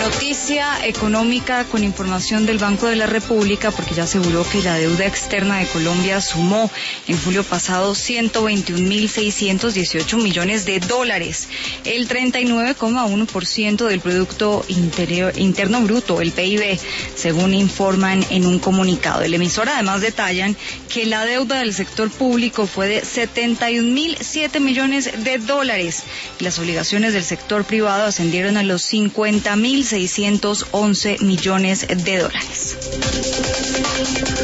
Noticia económica con información del Banco de la República, porque ya aseguró que la deuda externa de Colombia sumó en julio pasado 121.618 millones de dólares, el 39,1% del Producto Interno Bruto, el PIB, según informan en un comunicado. El emisor además detallan que la deuda del sector público fue de 71.007 millones de dólares y las obligaciones del sector privado ascendieron a los 50.611 millones de dólares.